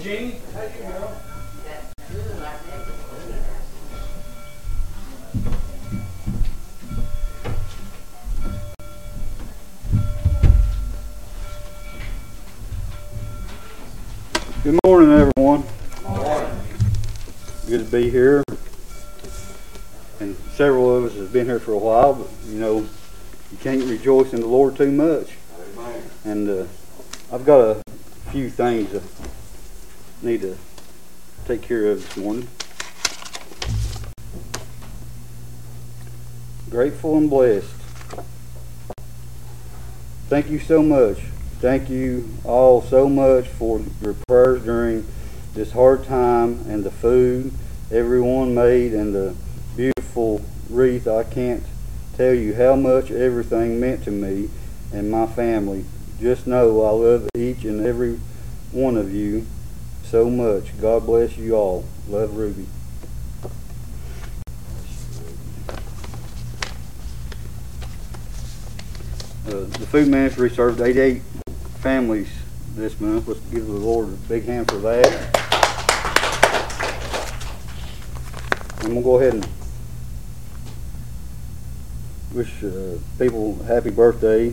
Jeannie. How you doing? Good morning, everyone. Good morning. Good to be here. And several of us have been here for a while, but you know, you can't rejoice in the Lord too much. Amen. And I've got a few things I need to take care of this morning. Grateful and blessed. Thank you so much. Thank you all so much for your prayers during this hard time and the food everyone made and the beautiful wreath. I can't tell you how much everything meant to me and my family. Just know I love each and every one of you so much. God bless you all. Love, Ruby. The food ministry served 88 families this month. Let's give the Lord a big hand for that. I'm going to go ahead and wish people happy birthday.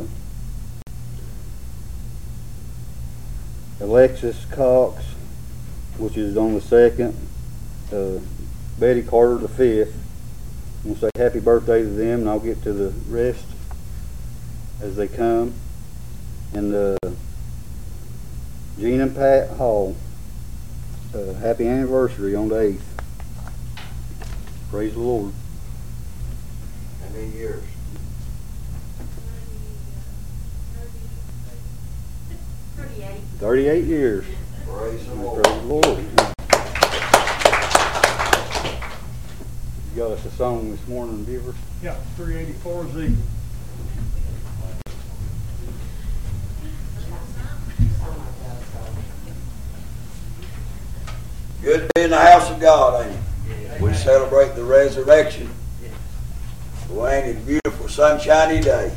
Alexis Cox, which is on the 2nd. Betty Carter, the 5th. I'm going to say happy birthday to them, and I'll get to the rest as they come. And Gene and Pat Hall, happy anniversary on the 8th. Praise the Lord. How many years? 38 years. Praise the Lord. Praise the Lord. You got us a song this morning, Beaver? Yeah, 384 is equal. Good to be in the house of God, ain't it? We celebrate the resurrection. Well, ain't it a beautiful sunshiny day?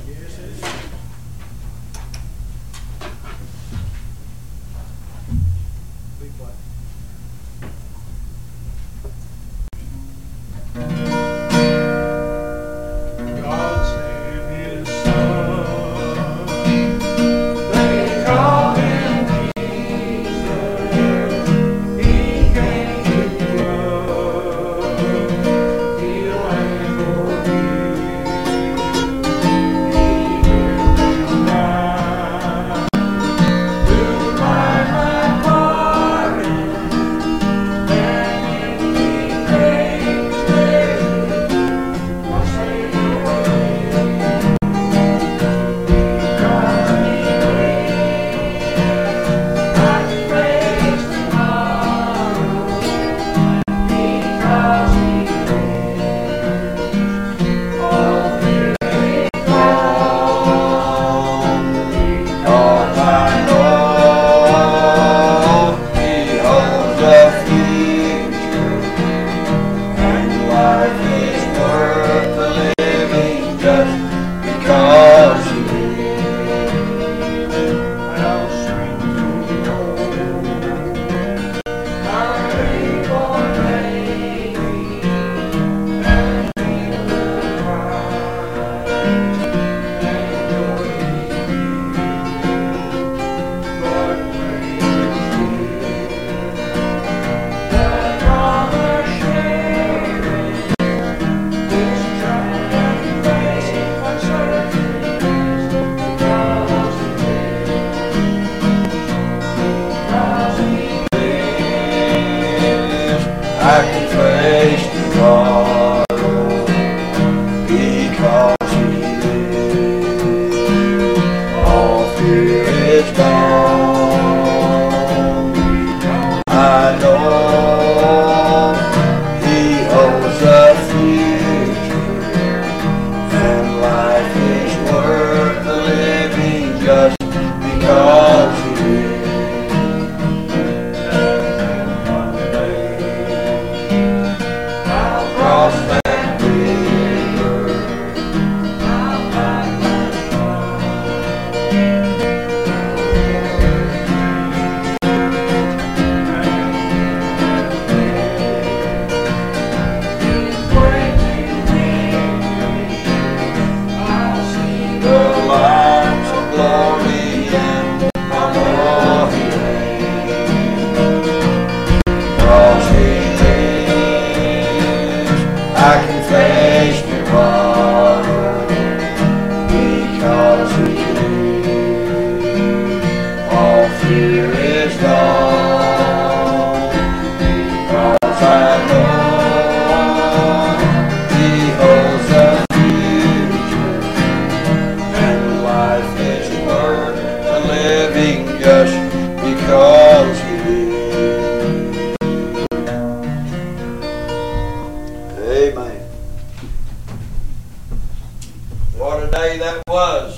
that was.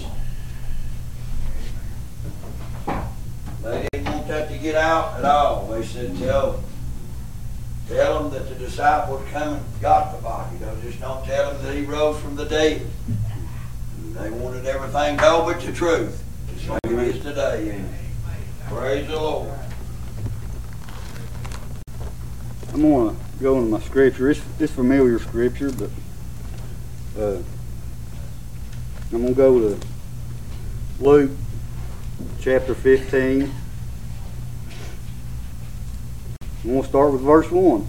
They didn't want that to get out at all. They said, tell them that the disciples come and got the body. Just don't tell them that he rose from the dead. And they wanted everything told but the truth. Just like it is today. And praise the Lord. I'm going to go into my scripture. It's familiar scripture, but I'm going to go to Luke chapter 15. I'm going to start with verse 1.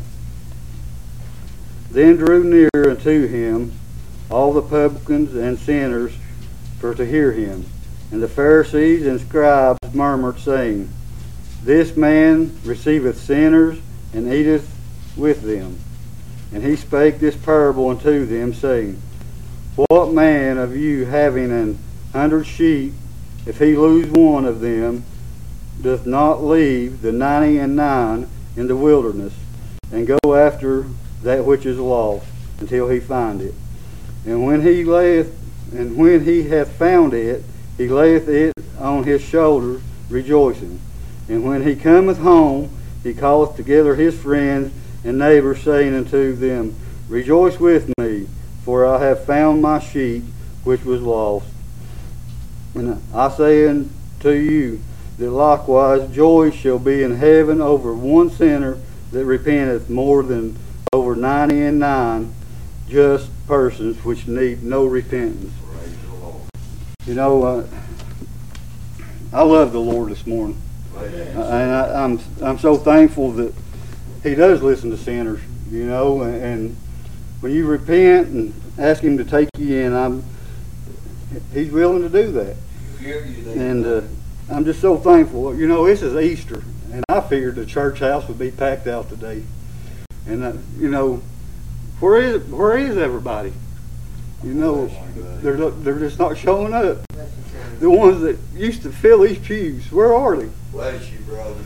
Then drew near unto him all the publicans and sinners for to hear him. And the Pharisees and scribes murmured, saying, This man receiveth sinners and eateth with them. And he spake this parable unto them, saying, What man of you having 100 sheep, if he lose one of them, doth not leave the 99 in the wilderness, and go after that which is lost, until he find it? And when he hath found it, he layeth it on his shoulder, rejoicing. And when he cometh home, he calleth together his friends and neighbors, saying unto them, Rejoice with me, for I have found my sheep which was lost. And I say unto you that likewise joy shall be in heaven over one sinner that repenteth, more than over 99 just persons which need no repentance. You know, I love the Lord this morning, and I'm so thankful that He does listen to sinners. You know, and when you repent and ask Him to take you in, He's willing to do that. And I'm just so thankful. You know, this is Easter, and I figured the church house would be packed out today. And you know, where is everybody? You know, they're just not showing up. The ones that used to fill these pews, where are they? Bless you, brother.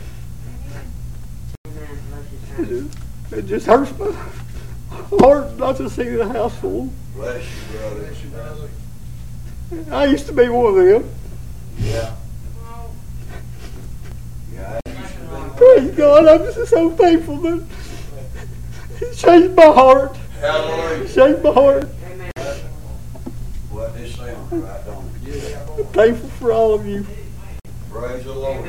It just hurts my heart not to see the house full. Bless you, brother. I used to be one of them. Yeah. Yeah, I used to be one. Praise God, I'm just so thankful that He changed my heart. Hallelujah. He changed my heart. Well, this sounds right, don't it? I'm thankful for all of you. Praise the Lord.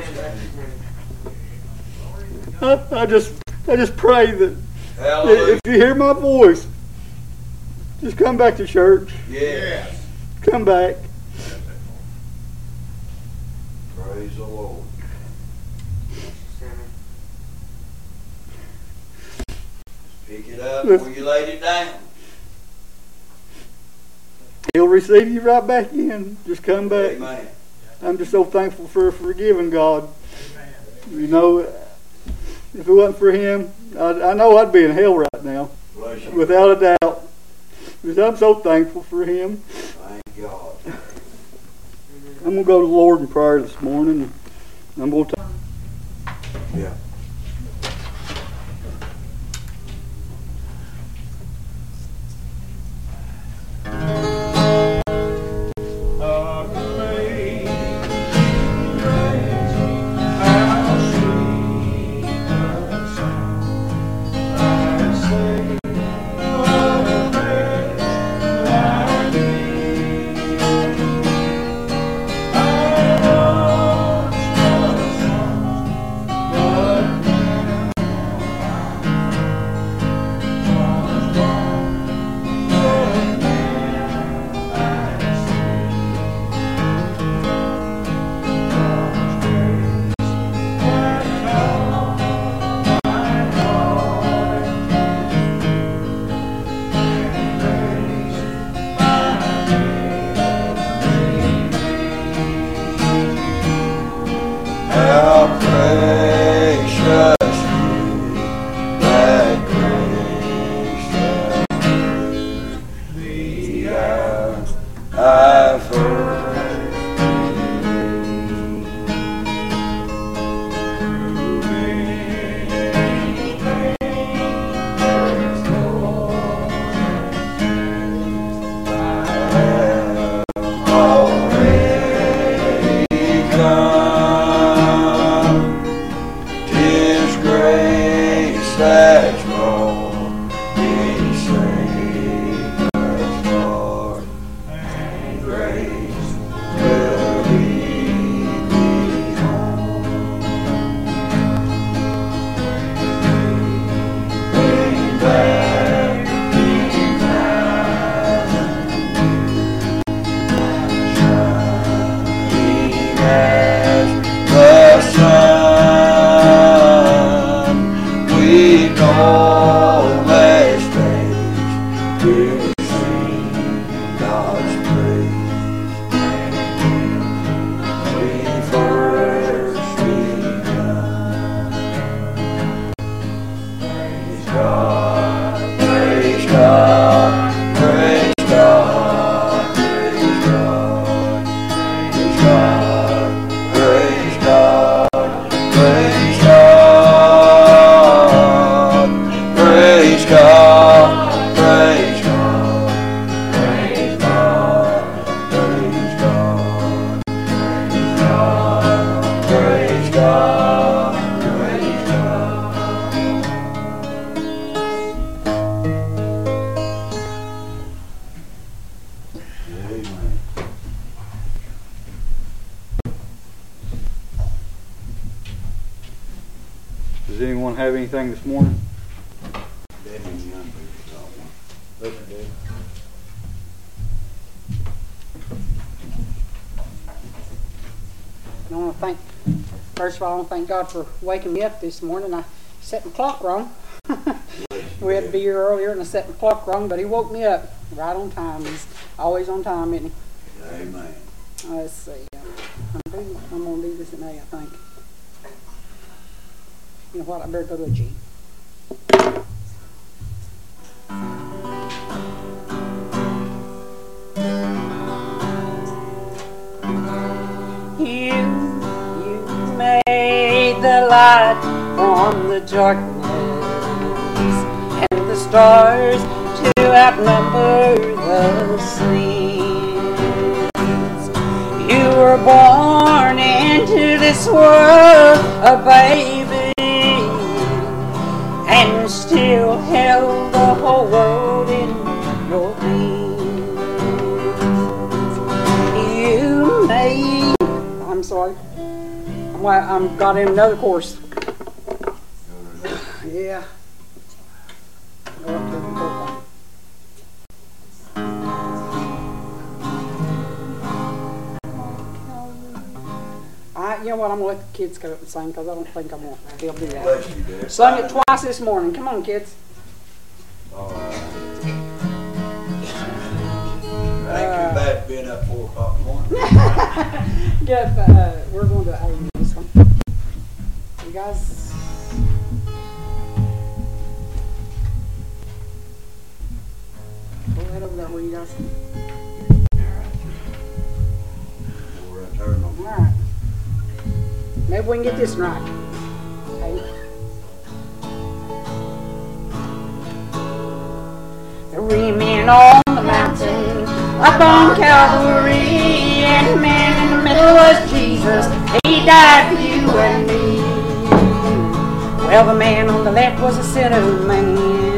I just pray that Hallelujah. if you hear my voice, just come back to church. Yes. Come back. Praise the Lord. Pick it up before you laid it down. He'll receive you right back in. Just come back. Amen. I'm just so thankful for a forgiving God. You know, if it wasn't for Him, I know I'd be in hell right now, Bless you. without a doubt. Because I'm so thankful for Him. Thank God. I'm going to go to the Lord in prayer this morning. I'm going to Yeah. grace will lead me home. When there in shining as the sun, we know less days will sing God's praise. We first begun. Praise God, praise God, praise God, praise God, praise God, praise God, praise God, praise God, praise God, praise God, praise God, praise God, praise God. Amen. Does anyone have anything this morning? Debbie and Young people got one. Listen, Dave. I want to thank, first of all, I want to thank God for waking me up this morning. I set my clock wrong. We had to be here earlier and I set my clock wrong, but he woke me up right on time. He's always on time, isn't he? Amen. Let's see. I'm going to do this in A, I think. You know what? I better go to a G. You made the light from the darkness and the stars to outnumber the seas. You were born into this world a baby and still held the whole world in your hands. You made, I'm sorry, I'm got in another course. Yeah. Go up to the book. You know what, I'm going to let the kids go up and sing because I don't think I'm going to be able to do that. Bless you, dear. Sung it twice this morning. Come on, kids. All right. It ain't too bad being up 4 o'clock in the morning. Get up, we're going to A this one. You guys. Go ahead over there where you guys. We're at turn on. All right. Maybe we can get this right. Okay. Three men on the mountain, up on Calvary, and the man in the middle was Jesus. He died for you and me. Well, the man on the left was a sinner man.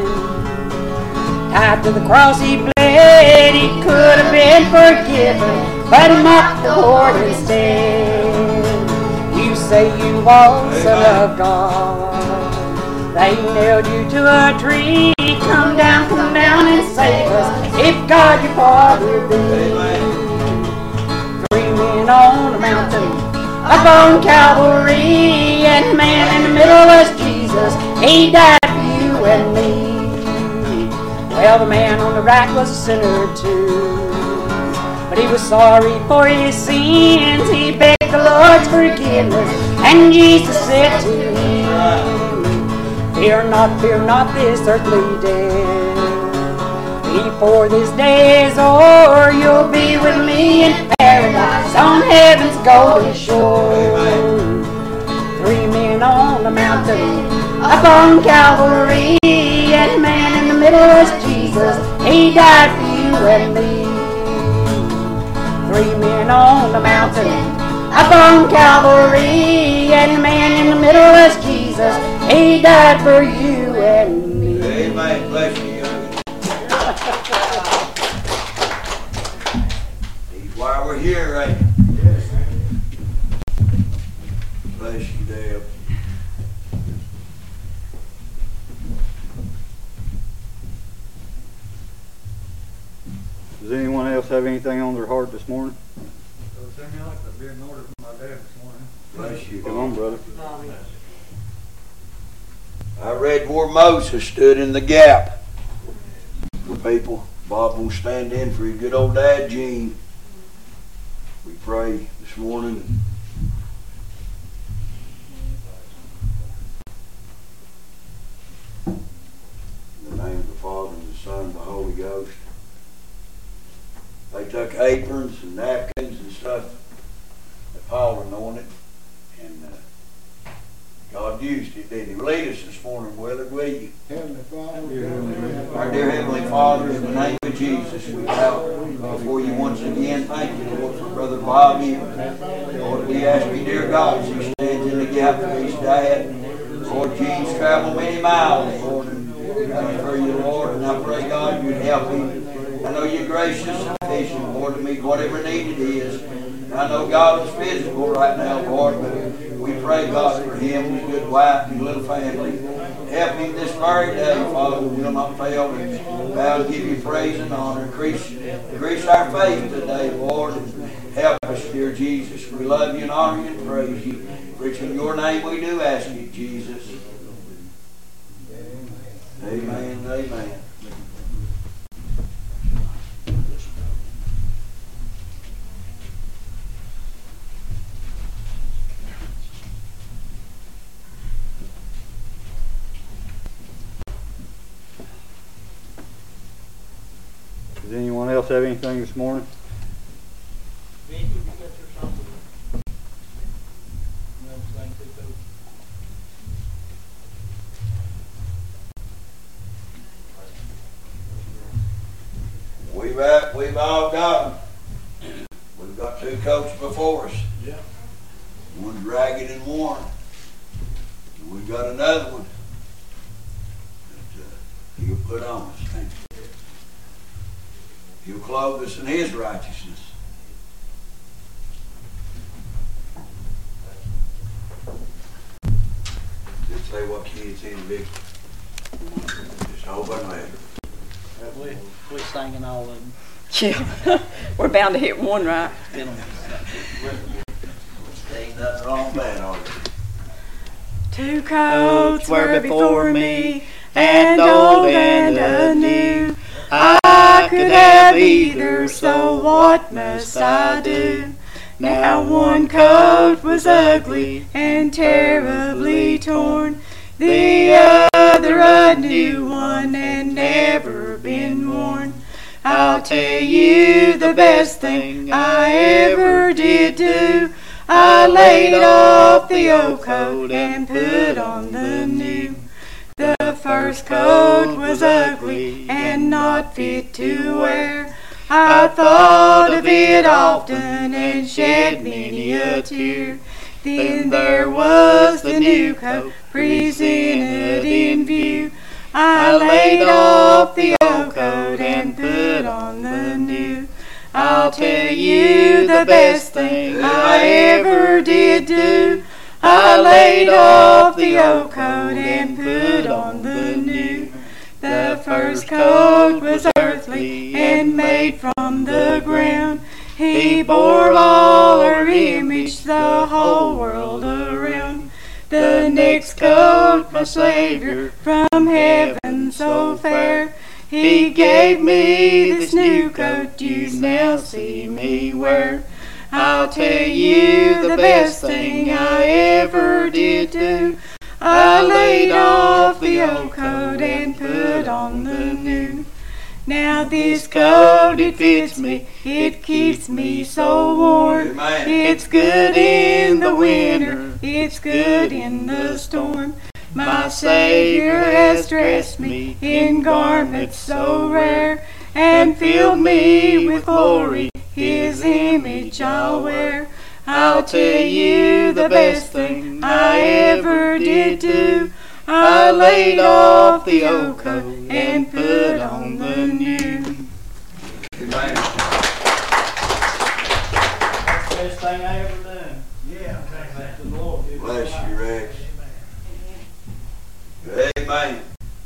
Tied to the cross he bled. He could have been forgiven, but he mocked the Lord instead. You say you are Son of God. They nailed you to a tree. Come down and save us. If God your Father be. Three men on the mountain, up on Calvary, and the man in the middle was Jesus. He died for you and me. Well, the man on the right was a sinner too, but he was sorry for his sins. He begged the Lord's forgiveness, and Jesus said to him, fear not this earthly death. Before this day is o'er, you'll be with me in paradise on heaven's golden shore. Three men on the mountain, up on Calvary, and the man in the middle was Jesus. He died for you and me. Three men on the mountain, up on Calvary, and the man in the middle was Jesus. He died for you and me. Amen. Bless you, young. While we're here, right? Yes, man. Bless you, Deb. Does anyone else have anything on their heart this morning? So send me like a beer and order from my dad this morning. Bless you. Come on, brother. I read where Moses stood in the gap for people. Bob will stand in for your good old dad, Gene. We pray this morning. In the name of the Father, and the Son, and the Holy Ghost. They took aprons and napkins and stuff that Paul anointed, and God used it, didn't He? Lead us this morning, Willard, will you? Heavenly Father. Our dear Heavenly Father, in the name of Jesus, we bow before you once again. Thank you, Lord, for Brother Bobby. Lord, we ask you, dear God, as he stands in the gap for his dad. Lord, Gene's traveled many miles, Lord, and for you, Lord, and I pray, God, you'd help him. I know you're gracious and patient, Lord, to meet whatever need it is. And I know God is physical right now, Lord, but we pray, God, for him, his good wife, his little family. Help him this very day, Father. We will not fail to bow and give you praise and honor. Increase our faith today, Lord, and help us, dear Jesus. We love you and honor you and praise you. For it's in your name we do ask you, Jesus. Amen and amen. Does anyone else have anything this morning? We've all got them. We've got two coats before us. Yeah. One's ragged and worn. And we've got another one that he'll put on us. Thank you. He'll clothe us in his righteousness. Just say what kids in big. Just open letter. We're singing all of them. Yeah. We're bound to hit one, right? Ain't nothing wrong with that, are there? Two coats were before me, and old and new. I could have either, so what must I do? Now one coat was ugly and terribly torn, the other a new one and never been worn. I'll tell you the best thing I ever did do. I laid off the old coat and put on the new. The first coat was ugly and not fit to wear. I thought of it often and shed many a tear. Then there was the new coat presented in view. I laid off the old coat and put on the new. I'll tell you the best thing I ever did do. I laid off the old coat and put on the new. The first coat was earthly and made from the ground. He bore all our image the whole world around. The next coat, my Savior, from heaven so fair. He gave me this new coat you now see me wear. I'll tell you the best thing I ever did do. I laid off the old coat and put on the new. Now this coat, it fits me, it keeps me so warm. Amen. It's good in the winter, it's good in the storm. My Savior has dressed me in garments so rare, and filled me with glory, His image I'll wear. I'll tell you the best thing I ever did do. I laid off the old coat and put on the new. Amen. best thing I ever done. Yeah, thank the Lord. Bless you, Rex. Amen.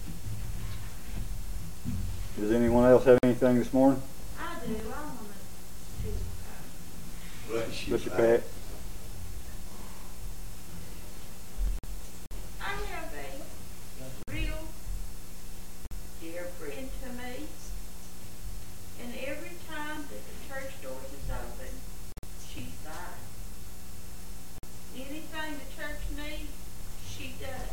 Does anyone else have anything this morning? I do. I want to. Bless you, Mr. Pat? I have a real dear friend to me, and every time that the church doors is open, she's there. Anything the church needs, she does.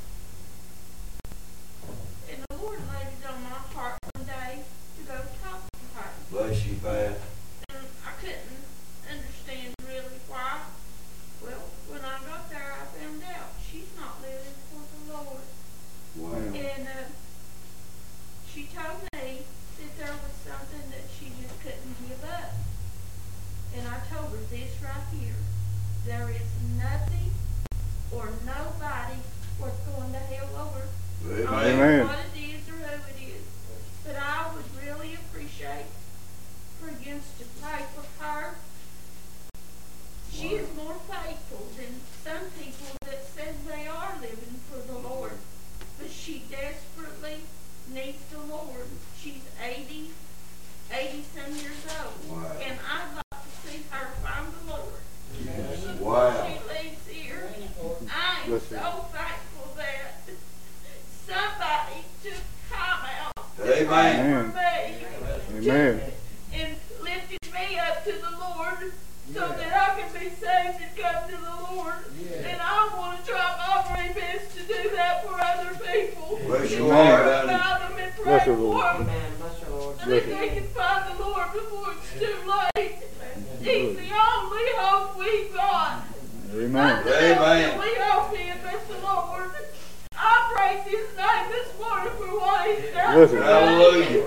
And the Lord laid it on my heart one day to go talk to her. Bless you, Pat. And I couldn't understand really why. Well, when I got there, I found out she's not living for the Lord. Wow. And she told me that there was something that she just couldn't give up. And I told her this right here. There is nothing or nobody worth going to hell over. I don't Amen. know Amen. what it is or who it is. But I would really appreciate for you to pray for her. She is more faithful than some people that says they are living for the Lord. But she desperately needs the Lord. She's 80 some years old. Wow. And I'd like to see her find the Lord. Wow. She lives here. I am Bless you. so thankful that somebody took time out to Amen. pray for me. Amen. And lifted me up to the Lord so that I can be saved and come to the Lord. And I want to try my very best to do that for other people. Bless To your pray heart, honey. about them and pray Bless your for Lord. them. So that they can find the Lord before it's too late. He's the only hope we've got. Amen. Nothing else Amen. that we hope in but the Lord. I praise His name this morning for what He's done Bless for you. me. Hallelujah.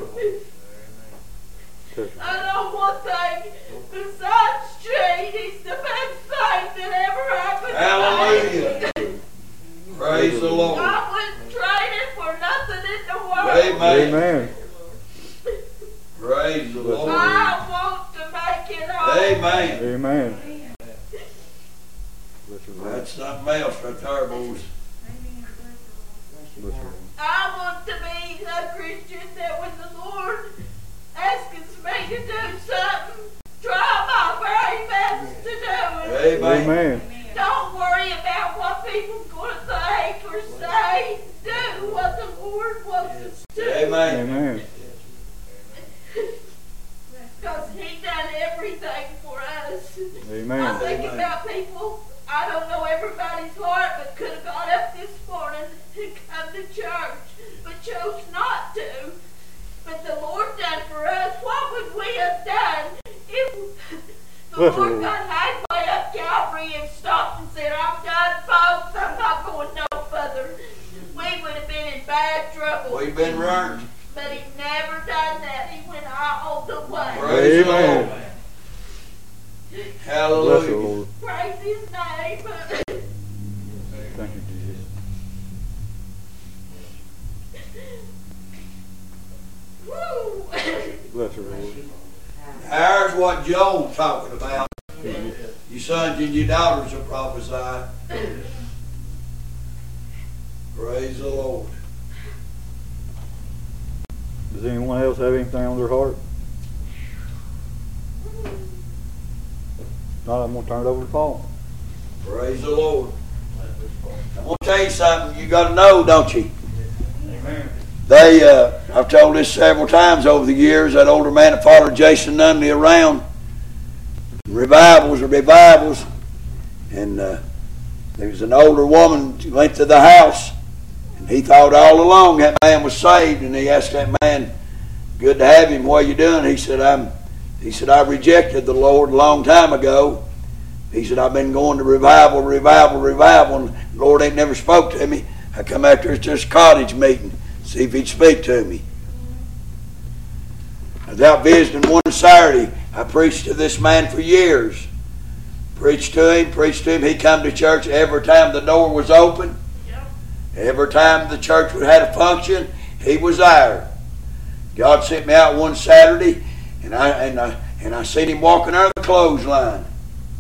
I know one thing, besides Jade, he's the best thing that ever happened to me. Hallelujah. Praise the Lord. I wouldn't trade it for nothing in the world. Amen. Amen. Praise the Lord. I want to make it home. Amen. Amen. Bless your Lord. That's something else right there, boys. Bless your Lord. I want to be a Christian that when the Lord asks me to do something, try my very best to do it. Amen. Amen. Don't worry about what people's going to think or say. Do what the Lord wants us to do. Amen. Amen. Because He done everything for us. I Amen. think about people, I don't know everybody's heart, but could have got up this morning and come to church, but chose not to. But the Lord done for us. What would we have done if the Bless you, Lord Lord. got halfway up Calvary and stopped and said, I'm done, folks, I'm not going no further? We would have been in bad trouble. We've been learned. But He never done that. He went all the way. Praise the Amen. Lord. Bless your Hallelujah. Lord. Praise His name. Thank you, Jesus. Woo! Bless your Lord. Here's what Joel's talking about. Your sons and your daughters will prophesy. Praise the Lord. Does anyone else have anything on their heart? Not, I'm going to turn it over to Paul. Praise the Lord. I'm going to tell you something you got to know, don't you? Amen. I've told this several times over the years, that older man that followed Jason Nunley around, revivals. And there was an older woman who went to the house, and he thought all along that man was saved, and he asked that man, good to have him, what are you doing? He said, I rejected the Lord a long time ago. He said, I've been going to revival, and the Lord ain't never spoke to me. I come after this cottage meeting, see if he'd speak to me. I was out visiting one Saturday. I preached to this man for years. Preached to him. He come to church every time the door was open. Every time the church had a function, he was there. God sent me out one Saturday, and I seen him walking out of the clothesline.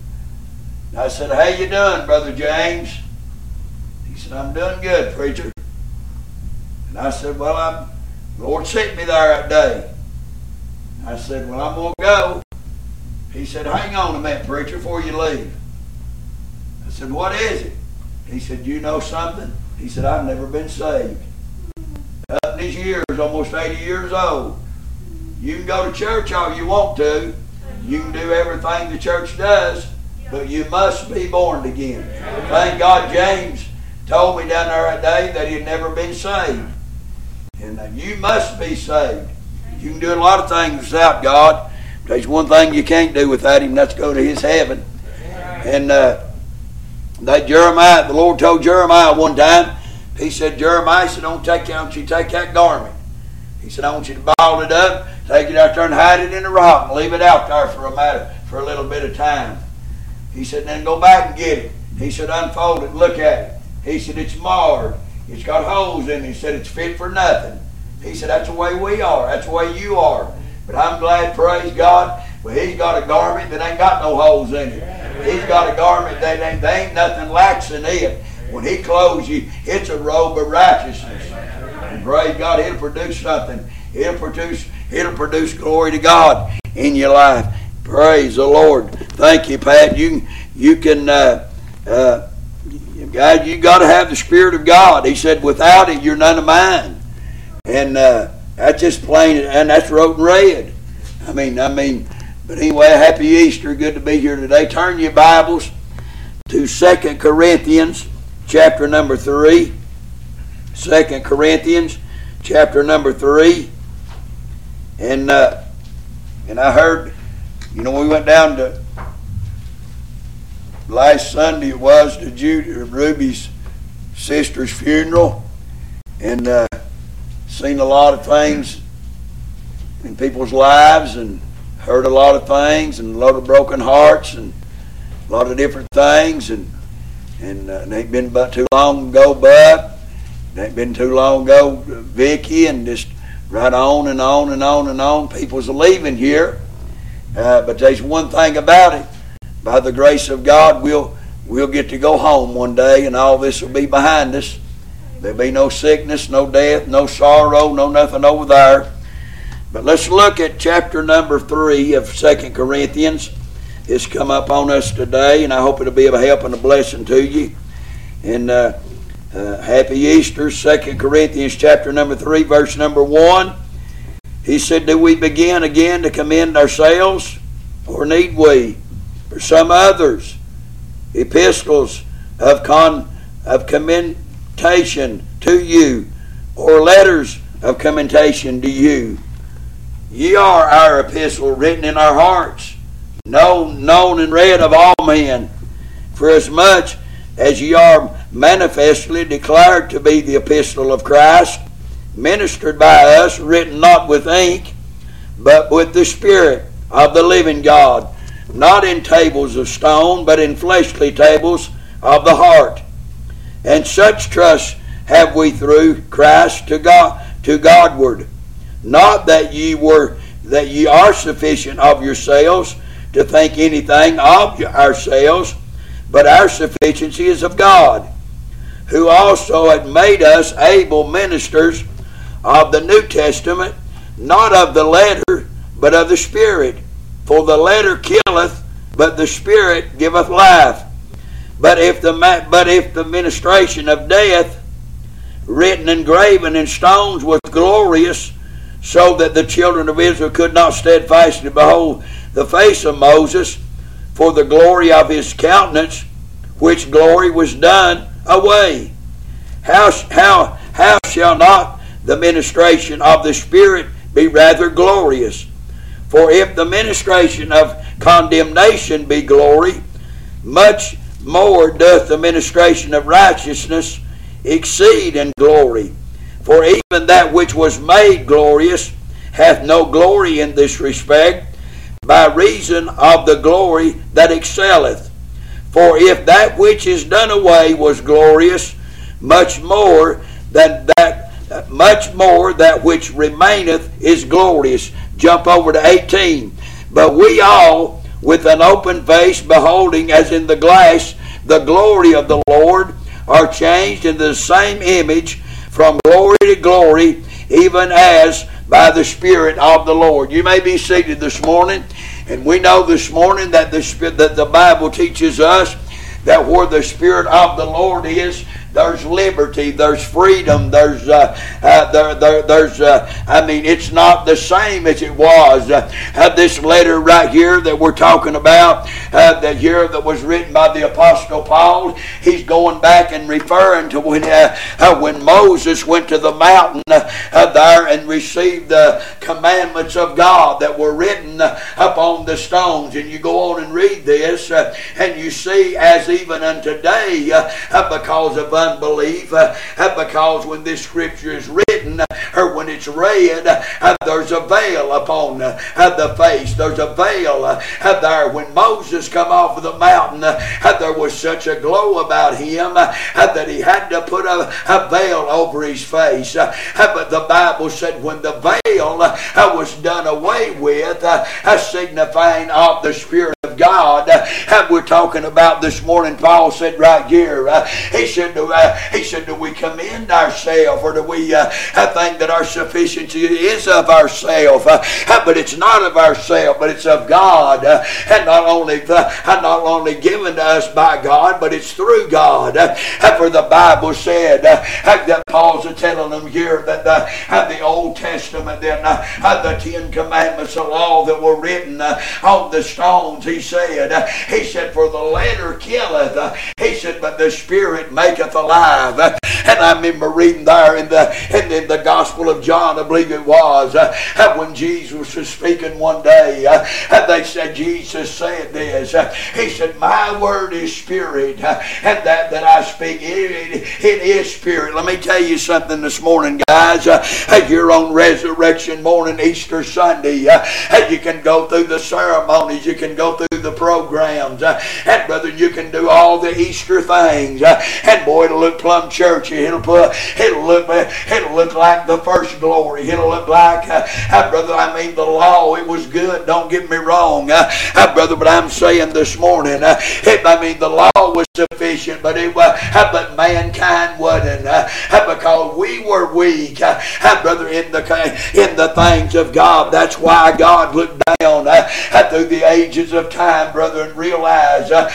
And I said, how you doing, Brother James? He said, I'm doing good, preacher. And I said, well, the Lord sent me there that day. I said, well, I'm going to go. He said, hang on a minute, preacher, before you leave. I said, what is it? He said, you know something? He said, I've never been saved. Up in these years, almost 80 years old. You can go to church all you want to. You can do everything the church does, but you must be born again. Thank God James told me down there that day that he had never been saved. And you must be saved. You can do a lot of things without God. There's one thing you can't do without Him, that's go to His heaven. And that Jeremiah, the Lord told Jeremiah one time, He said, Jeremiah, He said, don't you take that garment. He said, I want you to ball it up, take it out there and hide it in a rock and leave it out there for a little bit of time. He said, then go back and get it. He said, unfold it, look at it. He said, it's marred. It's got holes in it. He said, it's fit for nothing. He said, that's the way we are. That's the way you are. But I'm glad, praise God, well, He's got a garment that ain't got no holes in it. He's got a garment that ain't nothing lacks in it. When He clothes you, it's a robe of righteousness. And praise God, it'll produce something. It'll produce glory to God in your life. Praise the Lord. Thank you, Pat. You can, God, you got to have the Spirit of God. He said, without it, you're none of mine. And that's just plain, and that's wrote in red. I mean, but anyway, happy Easter. Good to be here today. Turn your Bibles to 2 Corinthians chapter number 3. 2 Corinthians chapter number 3. And I heard, we went down to last Sunday, it was to Ruby's sister's funeral, and seen a lot of things in people's lives, and heard a lot of things, and a lot of broken hearts, and a lot of different things, and it ain't been but too long ago, Buck. It ain't been too long ago, Vicky, and just right on and on and on and on. People's leaving here, but there's one thing about it. By the grace of God, we'll get to go home one day, and all this will be behind us. There'll be no sickness, no death, no sorrow, no nothing over there. But let's look at chapter number 3 of 2 Corinthians. It's come up on us today, and I hope it'll be of a help and a blessing to you. And happy Easter. 2 Corinthians chapter number 3, verse number 1. He said, do we begin again to commend ourselves, or need we? For some others, epistles of commendation to you, or letters of commendation to you. Ye are our epistle written in our hearts, known and read of all men. For as much as ye are manifestly declared to be the epistle of Christ, ministered by us, written not with ink, but with the Spirit of the living God, not in tables of stone, but in fleshly tables of the heart. And such trust have we through Christ to Godward. Not that ye are sufficient of yourselves to think anything of ourselves, but our sufficiency is of God, who also hath made us able ministers of the New Testament, not of the letter, but of the Spirit. For the letter killeth, but the Spirit giveth life. But if the ministration of death, written and graven in stones, was glorious, so that the children of Israel could not steadfastly behold the face of Moses for the glory of his countenance, which glory was done away, how shall not the ministration of the Spirit be rather glorious? For if the ministration of condemnation be glory, much more doth the ministration of righteousness exceed in glory. For even that which was made glorious hath no glory in this respect, by reason of the glory that excelleth. For if that which is done away was glorious, much more that which remaineth is glorious. Jump over to 18. But we all, with an open face, beholding as in the glass the glory of the Lord, are changed into the same image from glory to glory, even as by the Spirit of the Lord. You may be seated this morning, and we know this morning that the Bible teaches us that where the Spirit of the Lord is, there's liberty, there's freedom, it's not the same as it was. This letter right here that we're talking about, that was written by the Apostle Paul, he's going back and referring to when Moses went to the mountain there and received the commandments of God that were written upon the stones. And you go on and read this, and you see, as even unto today, because of unbelief, because when this scripture is written or when it's read, there's a veil upon the face. There's a veil there. When Moses come off of the mountain, there was such a glow about him that he had to put a veil over his face. But the Bible said when the veil was done away with, signifying of the Spirit of God, we're talking about this morning. Paul said right here, he said, do we commend ourselves, or do we think that our sufficiency is of ourselves? But it's not of ourselves, but it's of God, and not only given to us by God, but it's through God. For the Bible said that Paul's telling them here that the Old Testament, then the 10 Commandments, the law that were written on the stones, he said, for the letter killeth, he said, but the Spirit maketh alive. And I remember reading there in the Gospel of John, I believe it was, when Jesus was speaking one day, they said, Jesus said this, he said, my word is spirit, and that I speak, it is spirit. Let me tell you something this morning, guys. You're on Resurrection morning, Easter Sunday. You can go through the ceremonies, you can go through the programs, and brother, you can do all the Easter things, and boy, it'll look plumb churchy. It'll look like the first glory. It'll look like, brother, the law, it was good. Don't get me wrong, brother, but I'm saying this morning, the law was sufficient, but mankind wasn't, because we were weak, brother, in the things of God. That's why God looked down through the ages of time, brother, and realized that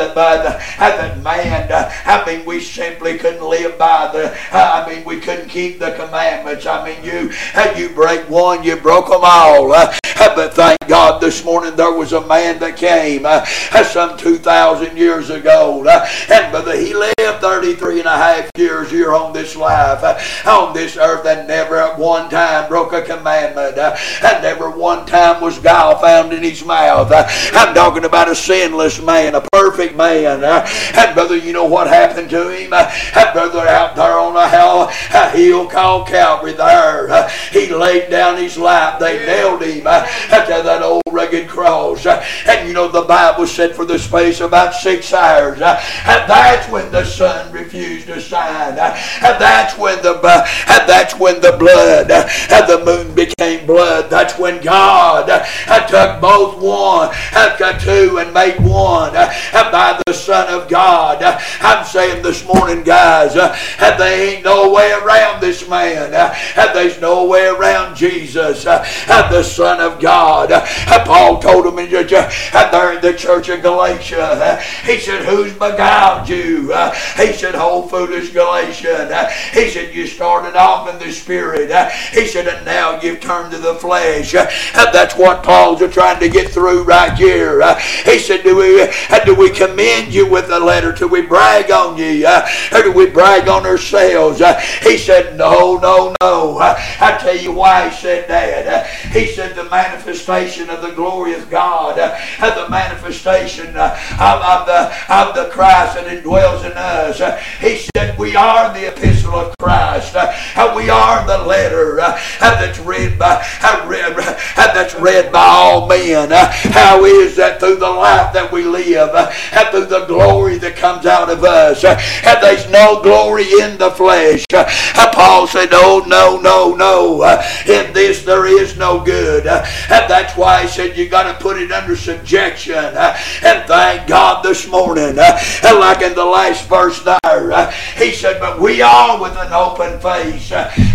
man, we simply couldn't live by we couldn't keep the commandments. You break one, you broke them all. But thank God this morning there was a man that came some 2,000 years ago, and brother, he lived 33 and a half years here on this life, on this earth, and never at one time broke a commandment, and never one time was guile found in his mouth. I'm talking about a sinless man, a perfect man. And brother, you know what happened to him? Brother, out there on a hill called Calvary there, he laid down his life. They nailed him to that old rugged cross. And you know the Bible said for the space of about 6 hours, and that's when the sun refused to shine. And that's when the blood, the moon became blood. That's when God took both one, two, and made one by the Son of God. I'm saying this morning, guys, there ain't no way around this man. There's no way around Jesus, the Son of God. Paul told him in the church of Galatia, he said, who's beguiled you? He said, oh, foolish Galatian. He said, you started off in the Spirit. He said, and now you've turned to the flesh. That's what Paul's trying to get through right here. He said, do we commend you with a letter? Do we brag on you? Or do we brag on ourselves? He said, no. I tell you why he said that. He said the manifestation of the glory of God, the manifestation of the Christ that indwells in us. He said we are the epistle of Christ. We are the letter that's read by all men. How is that? Through the life that we live, through the glory that comes out of us. There's no glory glory in the flesh. Paul said, "Oh, no, no, no. In this there is no good." And that's why he said you got to put it under subjection. And thank God this morning, like in the last verse there, he said, "But we all with an open face."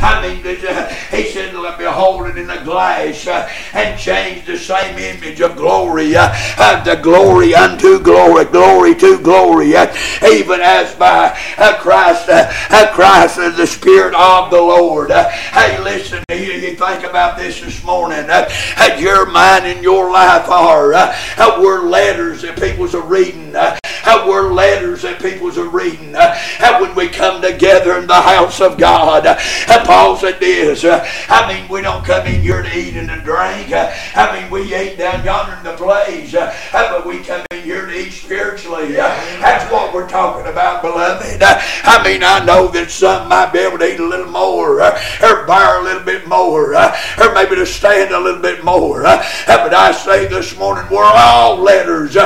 He said, "Behold it in a glass, and change the same image of glory, the glory unto glory, glory to glory, even as by Christ is the Spirit of the Lord." Hey, listen, you think about this morning. Your mind and your life we're letters that people's are reading. We're letters that people's are reading. When we come together in the house of God, Paul said this, we don't come in here to eat and to drink. We eat down yonder in the place, but we come in here to eat spiritually. That's what we're talking about, beloved. I know that some might be able to eat a little more, or bear a little bit more, or maybe to stand a little bit more. But I say this morning, we're all letters,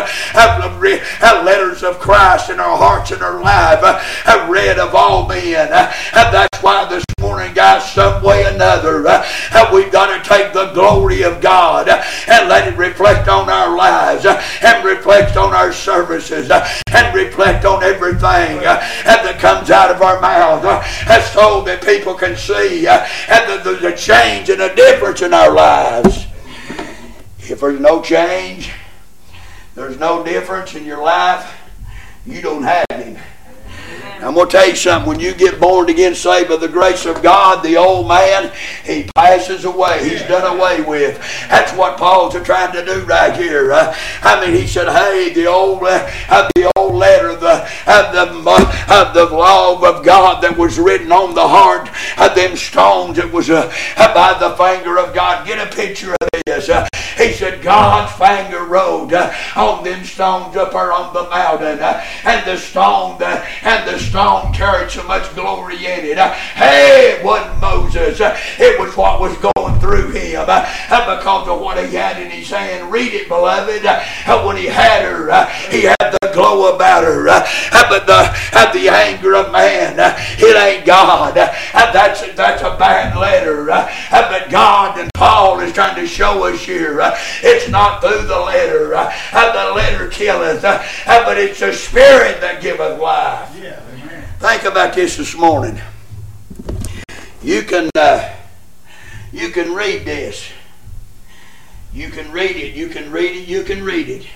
letters of Christ in our hearts and our life, read of all men. That's why this morning, guys, some way or another, we've got to take the glory of God and let it reflect on our lives, and reflect on our services, and reflect on everything that comes out of our mouth, so that people can see that there's a change and a difference in our lives. If there's no change, there's no difference in your life, you don't have Him. I'm going to tell you something. When you get born again, saved by the grace of God, the old man, he passes away. He's done away with. That's what Paul's trying to do right here. He said, hey, the old letter, the law of God that was written on the heart of them stones, it was by the finger of God. Get a picture of this. He said, God's finger wrote on them stones up there on the mountain, and the stone carried so much glory in it. Hey, it wasn't Moses. It was what was going through him because of what he had in his hand. Read it, beloved. When he had her, he had the glow about her. But the anger of man, it ain't God. That's a bad letter. But God and Paul is trying to show us here, it's not through the letter. The letter killeth, but it's the Spirit that giveth life. Yeah, amen. Think about this morning. You can read this. You can read it. You can read it. You can read it.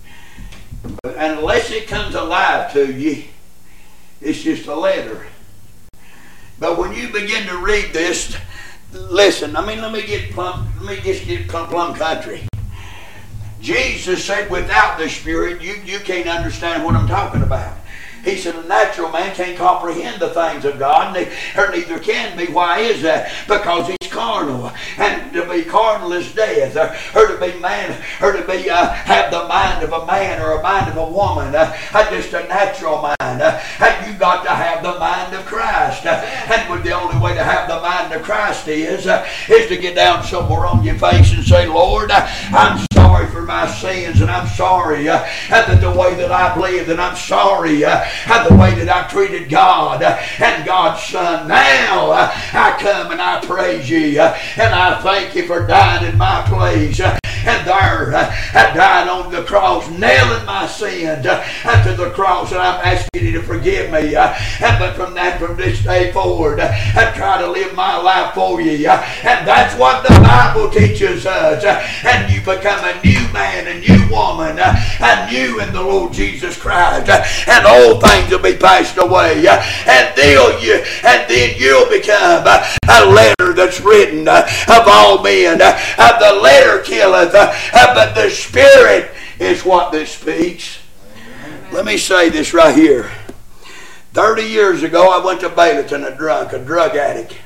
But unless it comes alive to you, it's just a letter. But when you begin to read this, listen. Let me just get plumb country. Jesus said, without the Spirit, you can't understand what I'm talking about. He said, a natural man can't comprehend the things of God, or neither can be. Why is that? Because he's carnal, and to be carnal is death, or to be man, or to be have the mind of a man or a mind of a woman, just a natural mind. And you got to have the mind of Christ, and the only way to have the mind of Christ is to get down somewhere on your face and say, Lord, I'm sorry for my sins, and I'm sorry that the way that I've lived, and I'm sorry the way that I treated God and God's Son. Now I come and I praise you, and I thank you for dying in my place, and there dying on the cross, nailing my sins to the cross, and I'm asking you to forgive me. But from this day forward, I try to live my life for you, and that's what the Bible teaches us. And you become a new man, a new woman, and new in the Lord Jesus Christ, and all things will be passed away, and then you'll become a letter that's written of all men. The letter killeth, but the Spirit is what that speaks. Let me say this right here. 30 years ago, I went to Baileyton, a drug addict.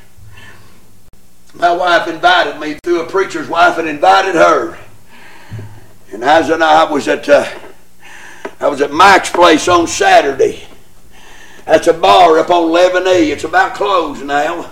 My wife invited me through a preacher's wife, and invited her. And I was at Mike's place on Saturday. That's a bar up on 11E. It's about closed now.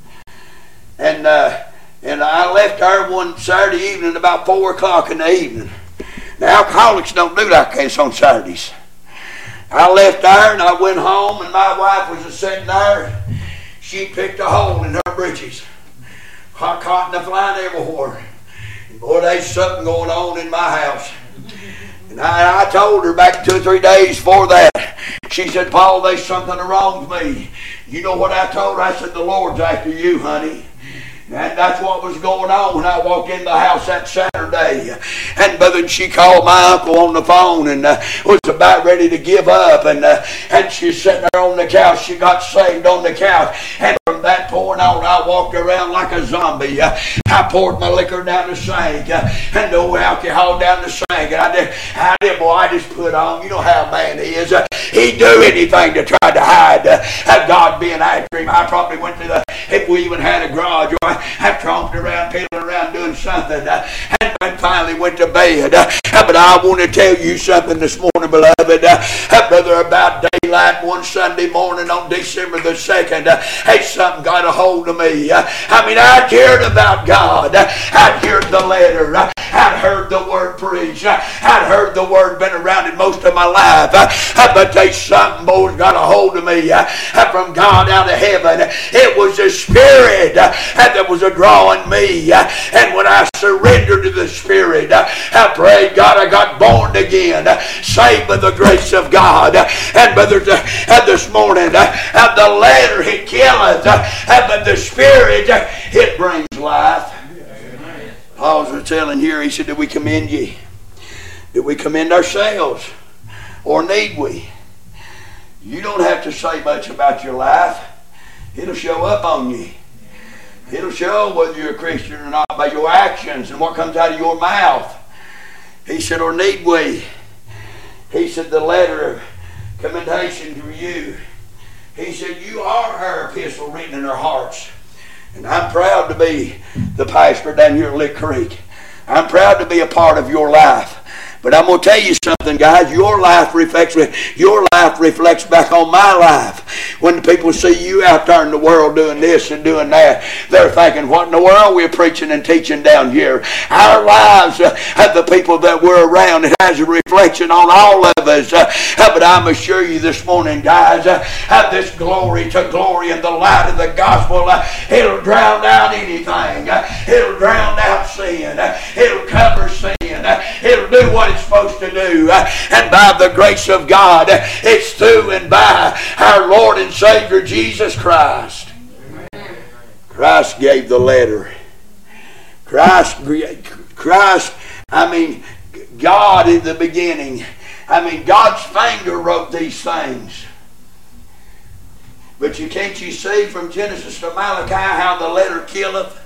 And I left there one Saturday evening about 4 o'clock in the evening. Now, alcoholics don't do like this on Saturdays. I left there and I went home, and my wife was just sitting there. She picked a hole in her breeches. Hot cotton flying everywhere. And boy, there's something going on in my house. And I told her back 2 or 3 days before that. She said, Paul, there's something wrong with me. You know what I told her? I said, the Lord's after you, honey. And that's what was going on when I walked in the house that Saturday. And brother, she called my uncle on the phone and was about ready to give up. And she's sitting there on the couch. She got saved on the couch. And from that point on, I walked around like a zombie. I poured my liquor down the sink and no alcohol down the sink. And I did, boy, I just put on. You know how a man is. He'd do anything to try to hide God being after him. I probably went to if we even had a garage, or I tromped around, peddling around doing something, and finally went to bed. But I want to tell you something this morning, beloved. Brother, about daylight one Sunday morning on December the 2nd, hey, something got a hold of me. I mean, I cared about God. I'd heard the letter. I'd heard the word preached. I'd heard the word, been around it most of my life. But there's something, boys, got a hold of me from God out of heaven. It was the Spirit that was drawing me. And when I surrendered to the Spirit, I prayed, God, I got born again, saved by the grace of God. And brother, this morning, the letter, it killeth, but the Spirit, it brings life. Paul was telling here, he said, did we commend ye? Did we commend ourselves? Or need we? You don't have to say much about your life. It'll show up on you. It'll show whether you're a Christian or not by your actions and what comes out of your mouth. He said, or need we? He said, the letter of commendation to you. He said, you are our epistle written in our hearts. And I'm proud to be the pastor down here at Lick Creek. I'm proud to be a part of your life. But I'm going to tell you something, guys. Your life reflects back on my life. When the people see you out there in the world doing this and doing that, they're thinking, what in the world we're preaching and teaching down here? Our lives, the people that we're around, it has a reflection on all of us. But I'm assure you this morning, guys, this glory to glory and the light of the gospel, it'll drown out anything. It'll drown out sin. It'll cover sin. It'll do what it's supposed to do. And by the grace of God, it's through and by our Lord and Savior Jesus Christ. Amen. Christ gave the letter. Christ, I mean, God in the beginning. I mean, God's finger wrote these things. But can't you see from Genesis to Malachi how the letter killeth?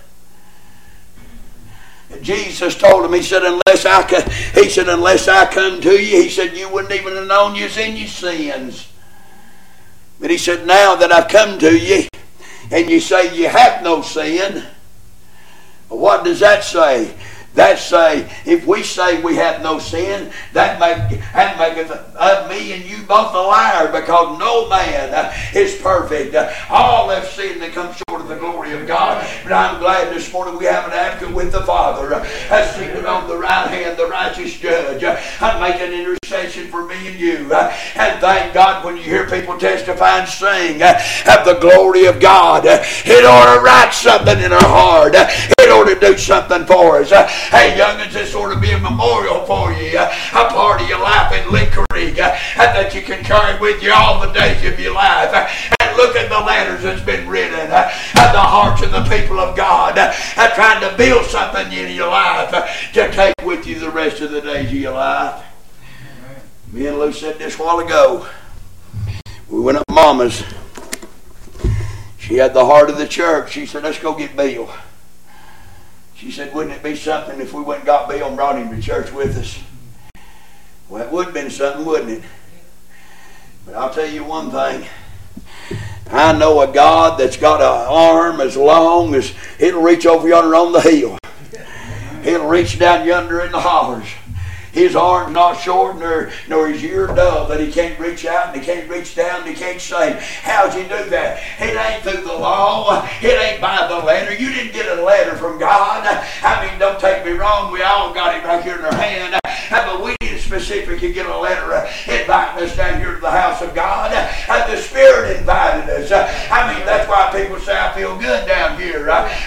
Jesus told him, he said, unless I come to you, he said, you wouldn't even have known you was in your sins. But he said, now that I've come to you, and you say you have no sin, what does that say? That say, if we say we have no sin, that maketh of me and you both a liar, because no man is perfect. All have sinned and come short of the glory of God. But I'm glad this morning we have an advocate with the Father, seated on the right hand, the righteous judge, making intercession for me and you. And thank God when you hear people testify and sing of the glory of God, it ought to write something in our heart. It ought to do something for us. Hey, young'uns, this ought to be a memorial for you, a part of your life in Lick Creek, that you can carry with you all the days of your life. And look at the letters that's been written, at the hearts of the people of God, trying to build something in your life to take with you the rest of the days of your life. Me and Lou said this a while ago. We went up to Mama's. She had the heart of the church. She said, let's go get Bill. She said, wouldn't it be something if we went and got Bill and brought him to church with us? Well, it would have been something, wouldn't it? But I'll tell you one thing. I know a God that's got an arm as long as it'll reach over yonder on the hill. It'll reach down yonder in the hollers. His arm's not short nor his ear dull that he can't reach out and he can't reach down and he can't save. How'd you do that? It ain't through the law. It ain't by the letter. You didn't get a letter from God. I mean, don't take me wrong. We all got it right here in our hand. But we didn't specifically get a letter inviting us down here to the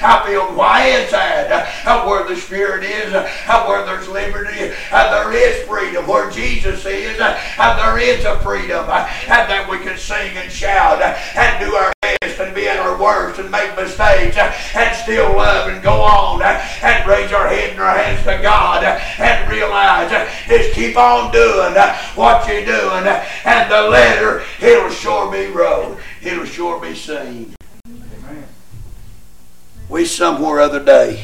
I feel, why is that? Where the Spirit is, where there's liberty, there is freedom. Where Jesus is, there is a freedom that we can sing and shout and do our best and be at our worst and make mistakes and still love and go on and raise our head and our hands to God and realize just keep on doing what you're doing, and the letter, it'll sure be wrote. It'll sure be seen. Amen. We somewhere other day,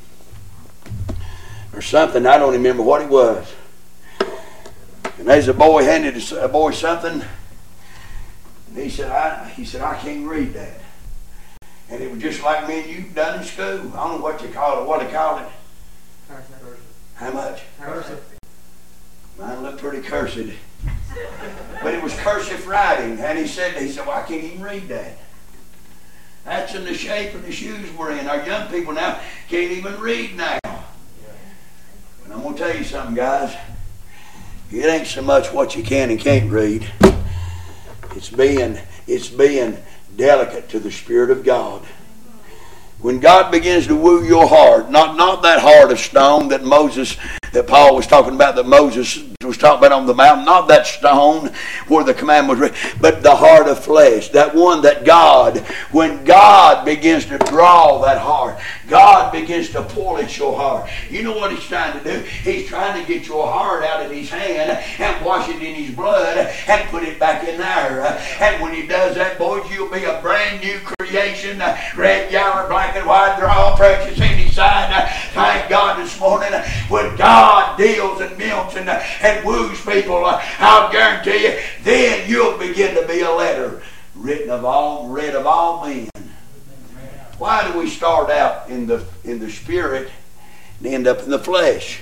or something, I don't remember what it was, and there's a boy handed a boy something, and he said, I can't read that. And it was just like me and you done in school. I don't know what you call it. What do they call it? How much? Cursive. Mine looked pretty cursed. But it was cursive writing. And he said, well, I can't even read that. That's in the shape of the shoes we're in. Our young people now can't even read now. And I'm going to tell you something, guys. It ain't so much what you can and can't read. It's being delicate to the Spirit of God. When God begins to woo your heart, not that heart of stone that Paul was talking about, that Moses was talking about on the mountain, not that stone where the commandment was written, but the heart of flesh, that one that God, when God begins to draw that heart, God begins to pull at your heart. You know what He's trying to do? He's trying to get your heart out of His hand and wash it in His blood and put it back in there. And when He does that, boys, you'll be a brand new creation, red, yellow, black, and white. They're all precious in His sight. Thank God this morning. When God deals and melts and woos people, I'll guarantee you, then you'll begin to be a letter read of all men. Why do we start out in the Spirit and end up in the flesh?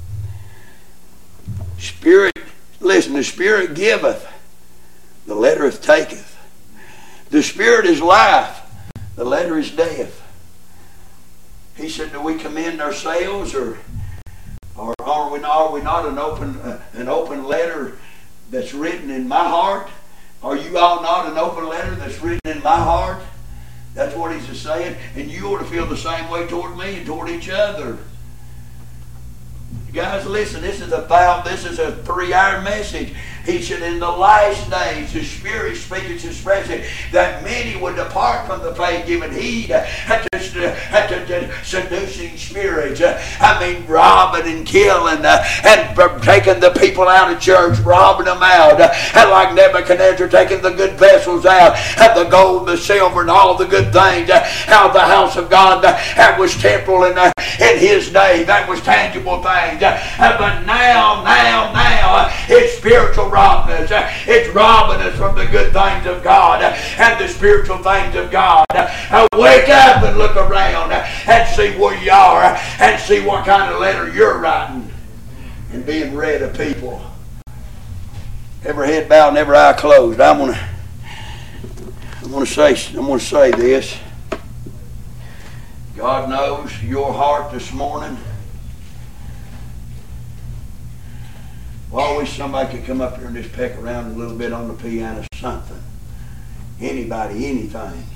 Spirit, listen, the Spirit giveth, the letter taketh. The Spirit is life, the letter is death. He said, do we commend ourselves, or are we not an open letter that's written in my heart? Are you all not an open letter that's written in my heart? That's what He's saying. And you ought to feel the same way toward me and toward each other. Guys, listen, this is a 3-hour message. He said, in the last days, the Spirit speaketh expressing that many would depart from the faith, giving heed to seducing spirits. Robbing and killing and taking the people out of church, robbing them out. And like Nebuchadnezzar, taking the good vessels out, and the gold, the silver, and all the good things out of the house of God. That was temporal in His day. That was tangible things. But now, it's spiritual robbing us. It's robbing us from the good things of God and the spiritual things of God. Wake up and look around and see where you are and see what kind of letter you're writing and being read of people. Every head bowed and every eye closed. I'm gonna say this. God knows your heart this morning. Well, I wish somebody could come up here and just peck around a little bit on the piano, something. Anybody, anything.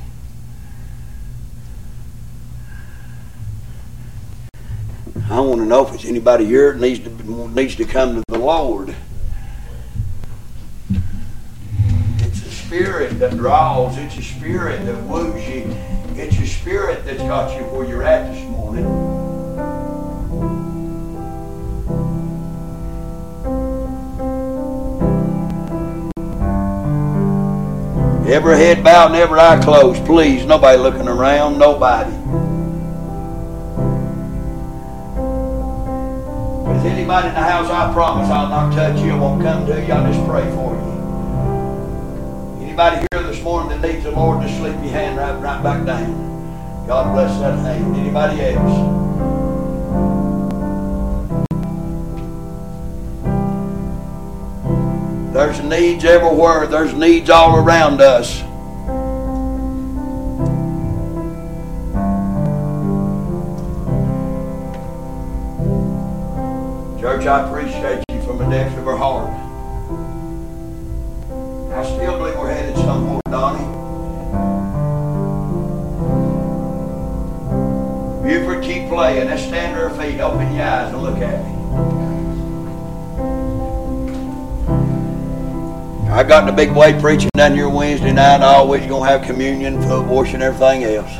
I want to know if it's anybody here that needs to come to the Lord. It's a Spirit that draws. It's a Spirit that woos you. It's a Spirit that's got you where you're at this morning. Every head bowed and every eye closed. Please, nobody looking around. Nobody. If there's anybody in the house, I promise I'll not touch you. I won't come to you. I'll just pray for you. Anybody here this morning that needs the Lord, just slip your hand right back down. God bless that hand. Anybody else? There's needs everywhere. There's needs all around us. Church, I appreciate you from the depths of our heart. I still believe we're headed somewhere, Donnie. playing. Let's stand to our feet, open your eyes and look at me. I got in the big way preaching down here Wednesday night. I always going to have communion, foot wash, and everything else.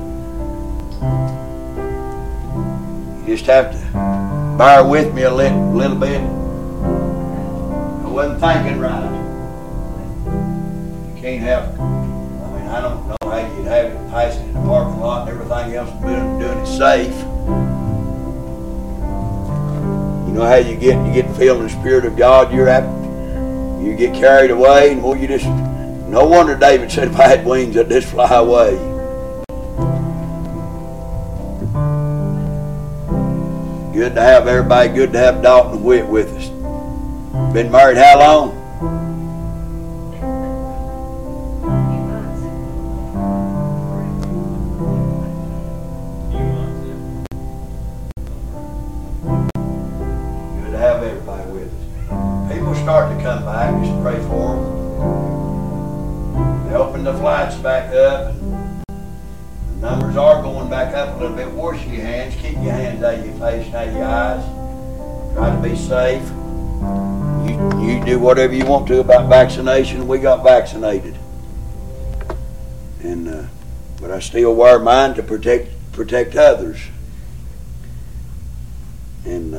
You just have to bear with me a little bit. I wasn't thinking right. You can't have it. I mean, I don't know how you'd have it passing in the parking lot and everything else, doing it safe. You know how you get feeling the Spirit of God. You get carried away, and well, you just. No wonder David said, "If I had wings, I'd just fly away." Good to have everybody. Good to have Dalton Witt with us. Been married how long? Good to have everybody with us. People start to come back. Just pray for them. They open the flights back up. The numbers are going back up a little bit. Wash your hands. Keep your hands out of your face and out of your eyes. Try to be safe. You do whatever you want to about vaccination. We got vaccinated. And but I still wear mine to protect others. And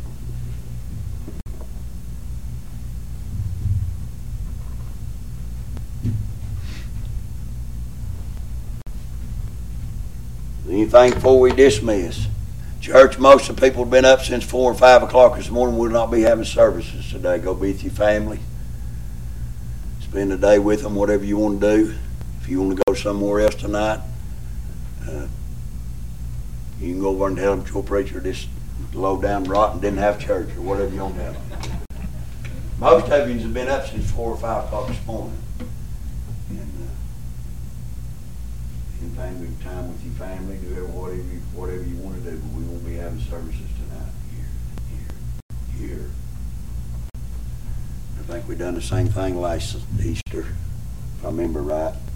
anything before we dismiss? Church, most of the people have been up since 4 or 5 o'clock this morning. We'll not be having services today. Go be with your family. Spend the day with them, whatever you want to do. If you want to go somewhere else tonight, you can go over and tell them your preacher this low down rotten didn't have church, or whatever you want to tell them. Most of you have been up since 4 or 5 o'clock this morning. And spend time with your family, do whatever you want to do, but we won't be having services tonight. Here. I think we done the same thing last Easter, if I remember right.